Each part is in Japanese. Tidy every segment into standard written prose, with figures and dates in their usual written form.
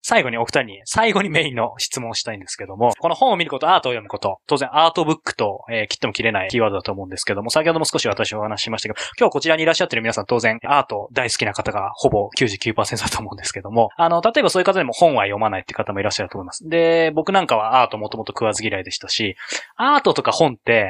最後にお二人に、最後にメインの質問をしたいんですけども、この本を見ること、アートを読むこと、当然アートブックと、切っても切れないキーワードだと思うんですけども、先ほども少し私お話ししましたけど、今日こちらにいらっしゃってる皆さん当然アート大好きな方がほぼ 99% だと思うんですけども、例えばそういう方でも本は読まないって方もいらっしゃると思います。で、僕なんかはアートもともと食わず嫌いでしたし、アートとか本って、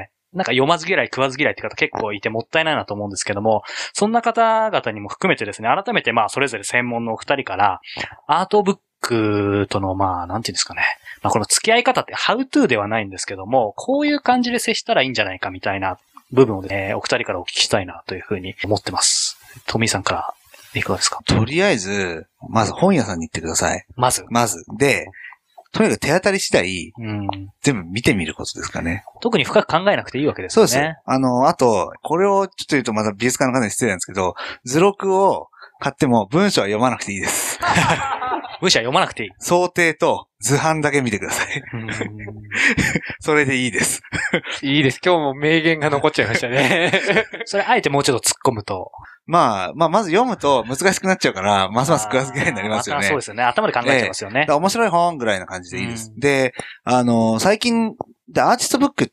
なんか読まず嫌い、食わず嫌いって方結構いてもったいないなと思うんですけども、そんな方々にも含めてですね、改めてそれぞれ専門のお二人から、アートブックとのなんていうんですかね。この付き合い方って、ハウトゥーではないんですけども、こういう感じで接したらいいんじゃないかみたいな部分をね、お二人からお聞きしたいなというふうに思ってます。トミーさんからいかがですか？ とりあえず、まず本屋さんに行ってください。まず。で、とにかく手当たり次第、全部見てみることですかね。 特に深く考えなくていいわけですよね。 そうです。あと、これをちょっと言うとまた美術家の方に失礼なんですけど、図録を買っても文章は読まなくていいです。 文章は読まなくていい。 想定と図版だけ見てください。それでいいです。 いいです。今日も名言が残っちゃいましたね。 それあえてもうちょっと突っ込むと。 まず読むと難しくなっちゃうから、ますます食わず嫌いになりますよね。 そうですよね。頭で考えちゃいますよね。 面白い本ぐらいな感じでいいです。で、最近、アーティストブックって、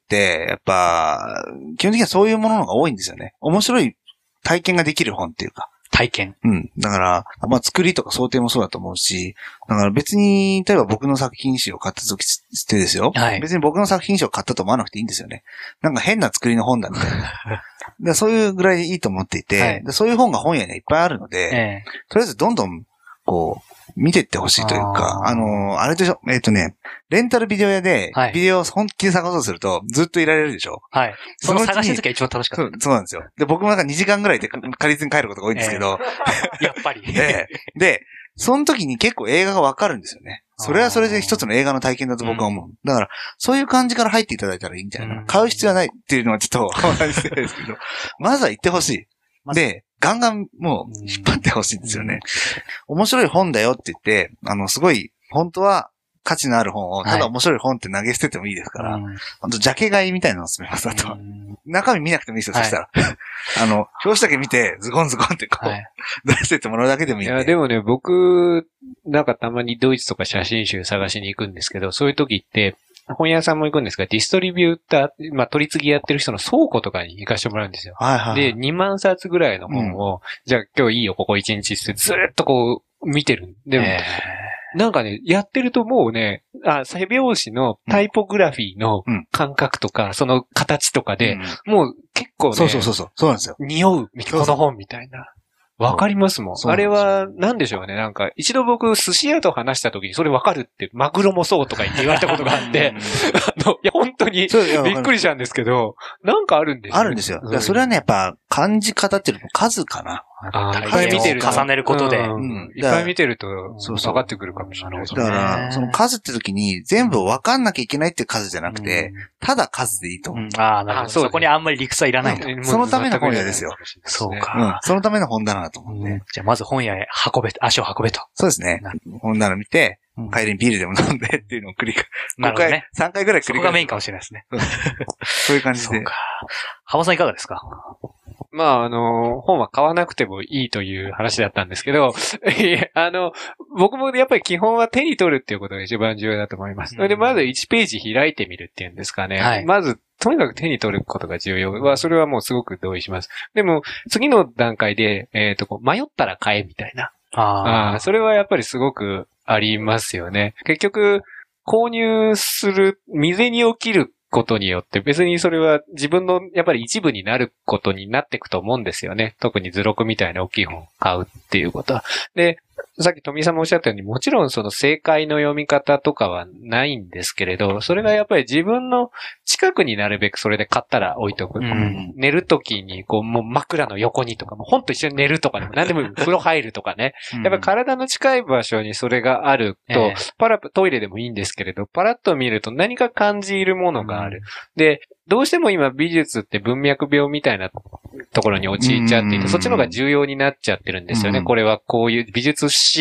やっぱ、基本的にはそういうものが多いんですよね。面白い体験ができる本っていうか。 体験。 だから、作りとか想定もそうだと思うし、だから別に、例えば僕の作品集を買った時ってですよ。はい。別に僕の作品集を買ったと思わなくていいんですよね。なんか変な作りの本だみたいな。でそういうぐらいでいいと思っていて、はい、でそういう本が本屋にいっぱいあるので、とりあえずどんどん、見てってほしいというか、あれでしょ、レンタルビデオ屋で、ビデオを本気で探そうとすると、ずっといられるでしょ。 はい。その探してる時は一番楽しかった。 そうなんですよ。で、僕もなんか2時間ぐらいで借りずに帰ることが多いんですけど。 やっぱり。 で、その時に結構映画がわかるんですよね。それはそれで一つの映画の体験だと僕は思う。だから、そういう感じから入っていただいたらいいんじゃないかな。買う必要はないっていうのはちょっとお話ししてるんですけど、まずは行ってほしい。で、ガンガンもう引っ張ってほしいんですよね。面白い本だよって言って、すごい、本当は価値のある本を、ただ面白い本って投げ捨ててもいいですから、本当ジャケ買いみたいなのを勧めます。あと、中身見なくてもいいですよ、そしたら。表紙だけ見て、ズゴンズゴンって出してってもらうだけでもいいんで。 いや、でもね、僕、なんかたまにドイツとか写真集探しに行くんですけど、そういう時って、本屋さんも行くんですが、ディストリビューター、取り次ぎやってる人の倉庫とかに行かしてもらうんですよ。で、2万冊ぐらいの本を、じゃあ今日いいよ、ここ1日ってずーっと見てる。でも、なんかね、やってるともうね、背表紙のタイポグラフィーの感覚とか、その形とかで、もう結構ね、 そうなんですよ。 匂う、この本みたいな。わかりますもん。あれは、なんでしょうね。なんか、一度僕、寿司屋と話した時に、それわかるって、マグロもそうとか言われたことがあって、いや、本当に、びっくりしたんですけど、なんかあるんですよ。 あるんですよ。それはね、やっぱ、感じ方っていうのも数かな。 いっぱい見てる。重ねることで。 いっぱい見てると、分かってくるかもしれない。 だから、その数って時に、全部分かんなきゃいけないって数じゃなくて、ただ数でいいと思う。 なるほど。そこにあんまり理屈はいらないんだ。 そのための本屋ですよ。 そうか。 そのための本棚だと思うんで。 じゃあまず本屋へ足を運べと。 そうですね。本棚見て、帰りにビールでも飲んでっていうのを繰り返す。 なるほどね。 3回ぐらい繰り返す。 そこがメインかもしれないですね。 そういう感じで。 そうか。浜さんいかがですか？ 本は買わなくてもいいという話だったんですけど、僕もやっぱり基本は手に取るっていうことが一番重要だと思います。で、まず1ページ開いてみるっていうんですかね。はい、まず、とにかく手に取ることが重要は、それはもうすごく同意します。でも、次の段階で、迷ったら買えみたいな。それはやっぱりすごくありますよね。結局、購入する、未然に起きることによって別にそれは自分のやっぱり一部になることになっていくと思うんですよね。特に図録みたいな大きい本を買うっていうことは。で、さっき富井さんもおっしゃったようにもちろんその正解の読み方とかはないんですけれど、それがやっぱり自分の近くになるべくそれで買ったら置いとく。寝るときにもう枕の横にとか、もう本と一緒に寝るとかでも何でもいい。風呂入るとかね。やっぱり体の近い場所にそれがあると、トイレでもいいんですけれど、パラッと見ると何か感じるものがある。で、どうしても今美術って文脈病みたいなところに陥っちゃっていて、そっちの方が重要になっちゃってるんですよね。これはこういう美術史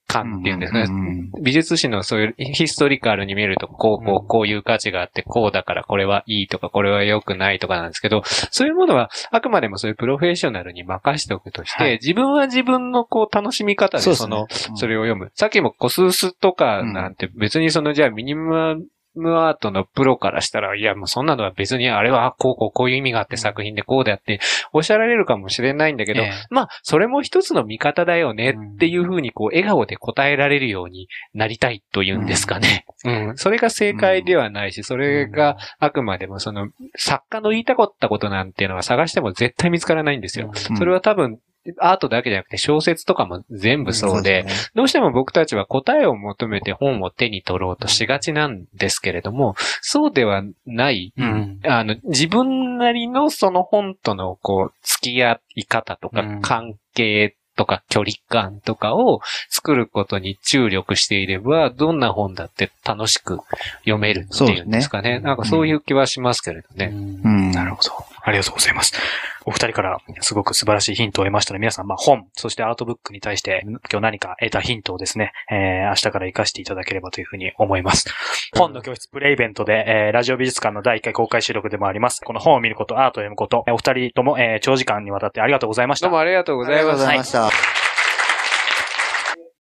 感っていうんですかね。美術史のそういうヒストリカルに見ると、こういう価値があって、こうだからこれはいいとか、これは良くないとかなんですけど、そういうものはあくまでもそういうプロフェッショナルに任しておくとして、自分は自分の楽しみ方でそれを読む。さっきもコスースとかなんて別にじゃあミニマムアートのプロからしたら、いやもうそんなのは別にあれはこういう意味があって作品でこうであっておっしゃられるかもしれないんだけど、まあそれも一つの見方だよねっていうふうに笑顔で答えられるようになりたいというんですかね。それが正解ではないし、それがあくまでも作家の言いたかったことなんていうのは探しても絶対見つからないんですよ。それは多分アートだけじゃなくて小説とかも全部そうで、どうしても僕たちは答えを求めて本を手に取ろうとしがちなんですけれども、そうではない、自分なりのその本との付き合い方とか関係とか距離感とかを作ることに注力していれば、どんな本だって楽しく読めるっていうんですかね。なんかそういう気はしますけれどね。 なるほど。ありがとうございます。お二人からすごく素晴らしいヒントを得ましたので、皆さん、本、そしてアートブックに対して今日何か得たヒントをですね、明日から活かしていただければというふうに思います。本の教室プレイベントで、ラジオ美術館の第1回公開収録でもあります。この本を見ること、アートを読むこと、お二人とも、長時間にわたってありがとうございました。 どうもありがとうございました。 ありがとうございました。